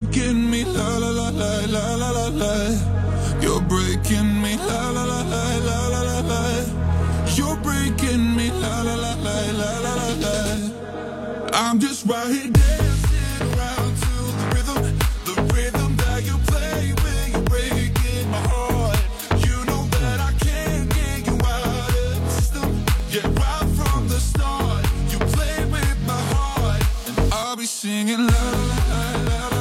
breaking me, la la la la la la la la. You're breaking me, la la la la la la la la. You're breaking me, la la la la la la la la. I'm just right here dancing around to the rhythm that you play when you're breaking my heart. You know that I can't get you out of the system. Yeah, right from the start, you play with my heart, and I'll be singing la la la la la.